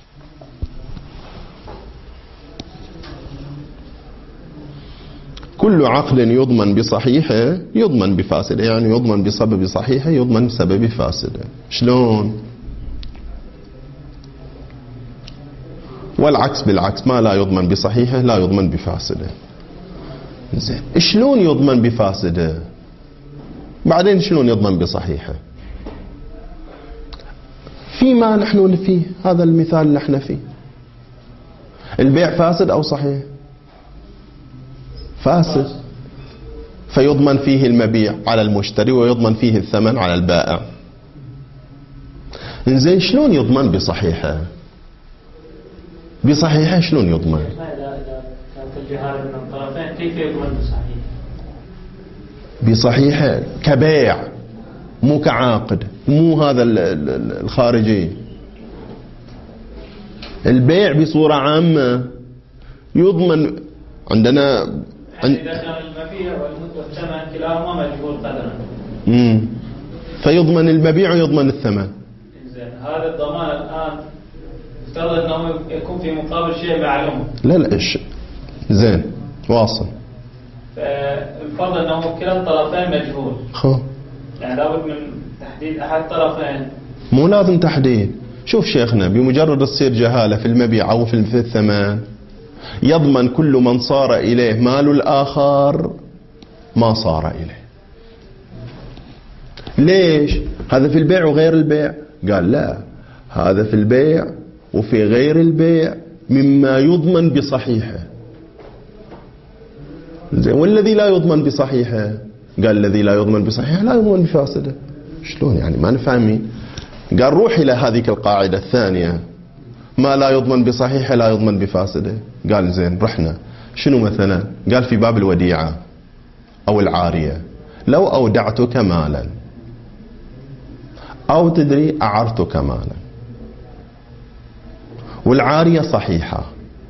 كل عقد يضمن بصحيحه يضمن بفاسده، يعني يضمن بسبب صحيحه يضمن بسبب فاسده. شلون؟ والعكس بالعكس، ما لا يضمن بصحيحه لا يضمن بفاسده. زين، شلون يضمن بفاسده؟ بعدين شلون يضمن بصحيحه؟ فيما نحن فيه، هذا المثال اللي نحن فيه، البيع فاسد أو صحيح؟ فاسد، فيضمن فيه المبيع على المشتري ويضمن فيه الثمن على البائع. إنزين شلون يضمن بصحيحه؟ بصحيحه شلون يضمن؟ إذا كانت الجهالة من الطرفين كيف يضمن بصحيح؟ بصحيحه كبيع مو كعاقد، مو هذا الخارجي. البيع بصورة عامة يضمن عندنا يعني إذا كان المبيع والثمن كلاهما مجهول قدرا فيضمن المبيع ويضمن الثمن. زين، هذا الضمان الآن افترض أنه يكون في مقابل شيء معلوم. لا زين واصل. فالفرض أنه كلا الطرفين مجهول. يعني لابد من تحديد أحد الطرفين. مو لازم تحديد. شوف شيخنا، بمجرد تصير جهالة في المبيع أو في الثمن يضمن كل من صار إليه مال الآخر ما صار إليه. ليش؟ هذا في البيع وغير البيع. قال لا، هذا في البيع وفي غير البيع مما يضمن بصحيحه. زين، والذي لا يضمن بصحيحه قال الذي لا يضمن بصحيحه لا يضمن بفاسده. شلون يعني؟ ما نفهمين. قال روح إلى هذه القاعدة الثانية، ما لا يضمن بصحيحه لا يضمن بفاسده. قال زين، رحنا شنو مثلا؟ قال في باب الوديعة أو العارية، لو أودعتك مالا أو تدري أعرتك مالا والعارية صحيحة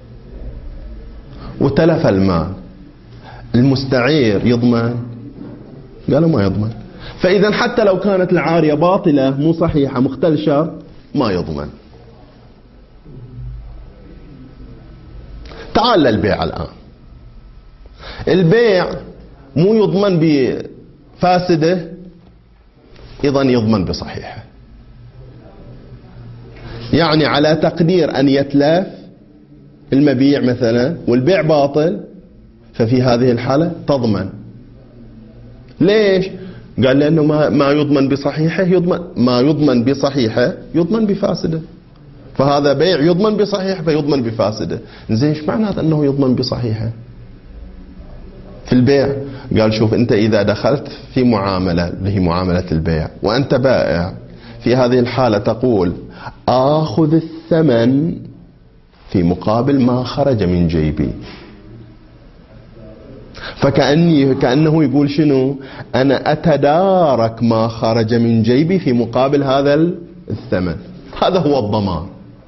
وتلف المال، المستعير يضمن؟ قالوا ما يضمن. فإذا حتى لو كانت العارية باطلة مو صحيحة مختل شرط ما يضمن. تعال للبيع الآن. البيع مو يضمن بفاسده، إذن يضمن بصحيحه. يعني على تقدير أن يتلف المبيع مثلا والبيع باطل، ففي هذه الحالة تضمن. ليش؟ قال لأنه ما يضمن بصحيحه ما يضمن بصحيحه يضمن بفاسده، فهذا بيع يضمن بصحيح فيضمن بفاسده. زين، ايش معنى أنه يضمن بصحيحه في البيع؟ قال شوف، أنت إذا دخلت في معاملة اللي هي معاملة البيع وأنت بائع، في هذه الحالة تقول آخذ الثمن في مقابل ما خرج من جيبي. كأنه يقول شنو؟ أنا أتدارك ما خرج من جيبي في مقابل هذا الثمن. هذا هو الضمان.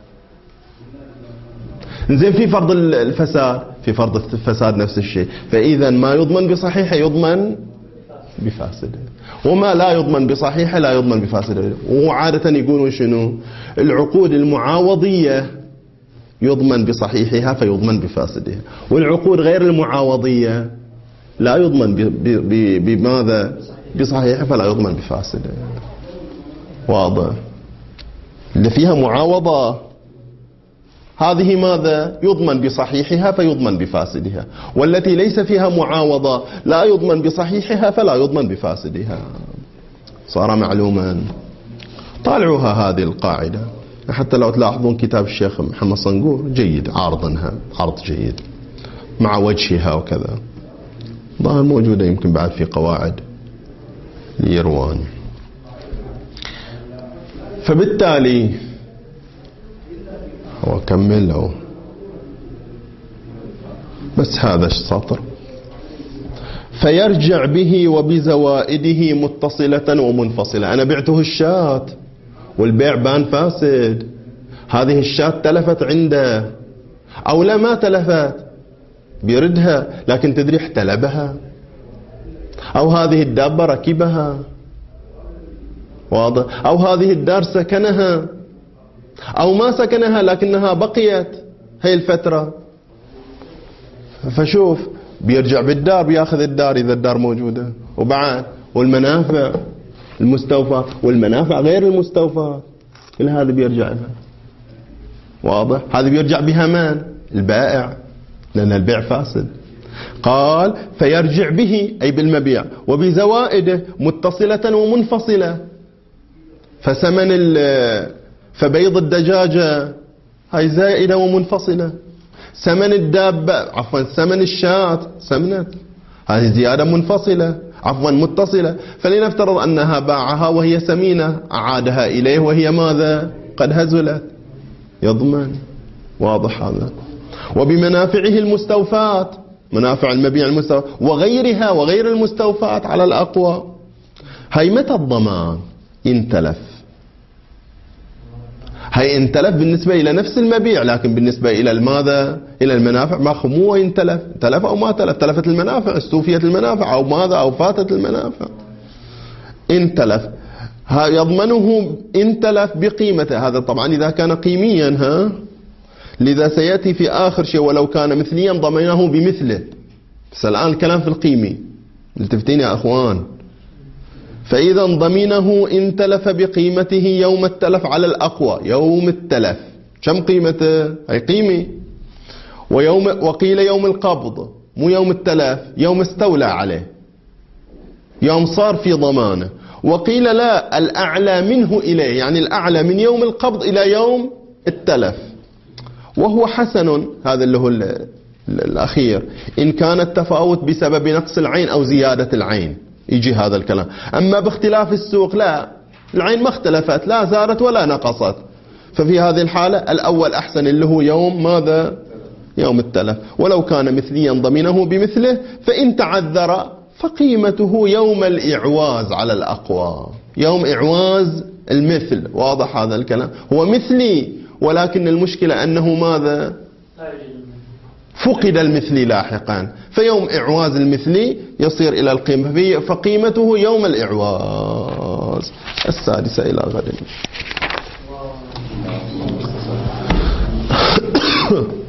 زين، في فرض الفساد، في فرض الفساد نفس الشيء. فإذا ما يضمن بصحيحه يضمن بفاسده، وما لا يضمن بصحيحه لا يضمن بفاسده. وعادة يقولون شنو؟ العقود المعاوضية يضمن بصحيحها فيضمن بفاسدها، والعقود غير المعاوضية لا يضمن بماذا؟ بصحيحه فلا يضمن بفاسده. واضح؟ اللي فيها معاوضة هذه ماذا؟ يضمن بصحيحها فيضمن بفاسدها، والتي ليس فيها معاوضة لا يضمن بصحيحها فلا يضمن بفاسدها. صار معلوما. طالعوها هذه القاعدة، حتى لو تلاحظون كتاب الشيخ محمد صنقور جيد، عارضنها عرض جيد مع وجهها وكذا، ظاهر موجودة يمكن بعد في قواعد اليروان. فبالتالي هو كمل له بس هذا السطر، فيرجع به وبزوائده متصلة ومنفصلة. أنا بعته الشاة والبيع بان فاسد، هذه الشاة تلفت عنده أو لا ما تلفت بيردها، لكن تدري احتلبها، أو هذه الدابة ركبها، واضح؟ أو هذه الدار سكنها أو ما سكنها لكنها بقيت هي الفترة. فشوف، بيرجع بالدار، بياخذ الدار إذا الدار موجودة، وبعد والمنافع المستوفى والمنافع غير المستوفى كل هذا بيرجع لها. واضح؟ هذا بيرجع بها من؟ البائع، لأن البيع فاسد. قال فيرجع به أي بالمبيع وبزوائده متصلة ومنفصلة. فبيض الدجاجة هاي زائدة ومنفصلة، سمن الدابة عفوا سمن الشاة سمنت، هذه زيادة منفصلة عفوا متصلة. فلنفترض أنها باعها وهي سمينة، أعادها إليه وهي ماذا؟ قد هزلت، يضمن. واضح هذا. وبمنافعه المستوفات، منافع المبيع المستوفى وغيرها وغير المستوفات على الأقوى. هاي متى الضمان؟ إن تلف. هاي إن تلف بالنسبة إلى نفس المبيع، لكن بالنسبة إلى الماذا؟ إلى المنافع ما مو إن تلف، تلف أو ما تلف، تلفت المنافع، استوفيت المنافع أو ماذا، أو فاتت المنافع. إن تلف يضمنه إن تلف بقيمته. هذا طبعا إذا كان قيميا، لذا سيأتي في آخر شيء ولو كان مثليا ضمنه بمثله. بس الآن الكلام في القيمي، التفتين يا أخوان. فإذا ضمنه إن تلف بقيمته يوم التلف على الأقوى. يوم التلف كم قيمته؟ أي قيمي. وقيل يوم القبض، مو يوم التلف، يوم استولى عليه، يوم صار في ضمانه. وقيل لا، الأعلى منه إليه، يعني الأعلى من يوم القبض إلى يوم التلف. وهو حسن، هذا اللي هو الأخير، إن كان التفاوت بسبب نقص العين أو زيادة العين، يجي هذا الكلام. أما باختلاف السوق لا، العين ما اختلفت، لا زادت ولا نقصت، ففي هذه الحالة الأول أحسن اللي هو يوم ماذا؟ يوم التلف. ولو كان مثليا ضمنه بمثله، فإن تعذر فقيمته يوم الإعواز على الأقوى، يوم إعواز المثل. واضح هذا الكلام؟ هو مثلي، ولكن المشكلة أنه ماذا؟ فقد المثلي لاحقا، فيوم إعواز المثلي يصير إلى القيمة، فقيمته يوم الإعواز. 6 إلى غد.